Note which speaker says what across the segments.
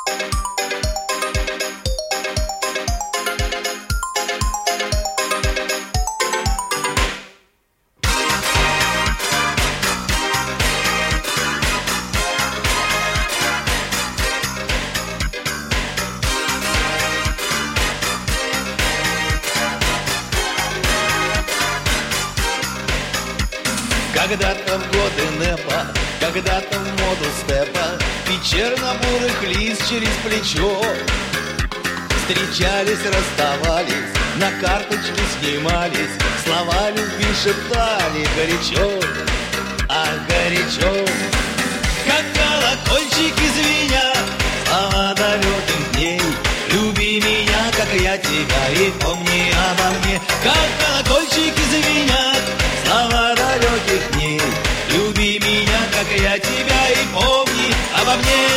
Speaker 1: Когда-то в годы НЭПа, когда-то в моду степа, и чернобурых лиц через плечо встречались, расставались, на карточки снимались, слова любви шептали горячо, ах, горячо. Как колокольчики звенят, слова далеких дней, люби меня, как я тебя, и помни обо мне. Как колокольчики звенят, слова далеких дней, люби меня, как я тебя, и помни обо мне.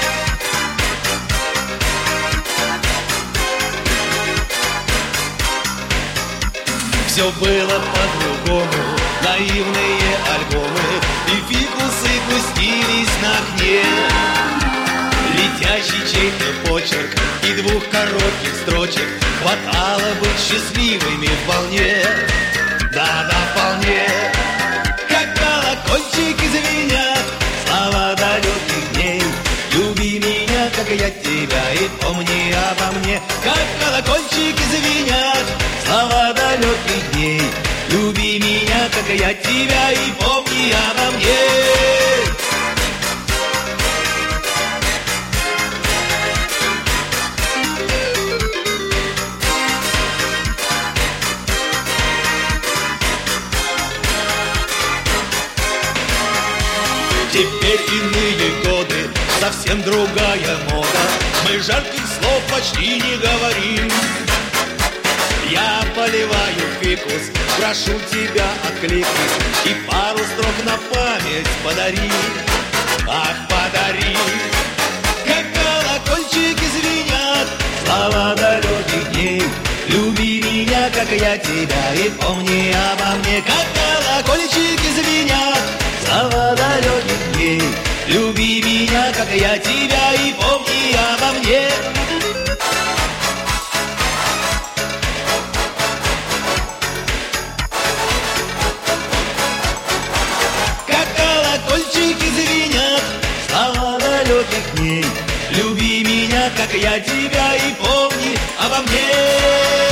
Speaker 1: Все было по-другому, наивные альбомы, и фикусы пустились на окне. Летящий чей-то почерк и двух коротких строчек хватало быть счастливыми вполне. Да-да, вполне. Как колокольчики звенят, слова далеких дней, люби меня, как я тебя, и помни обо мне. Как колокольчики звенят, слова далеких дней, люби меня, как я тебя, и помни обо мне. Теперь иные годы, совсем другая мода, мы жарких слов почти не говорим. Я поливаю фикус, прошу тебя откликнись, и пару строк на память подари, ах, подари. Как колокольчики звенят, слова далеких дней, люби меня, как я тебя, и помни обо мне. Как колокольчики звенят, слова далеких дней, люби меня, как я тебя, и помни обо мне. Как колокольчики звенят, слова далеких дней, люби меня, как я тебя, и помни обо мне.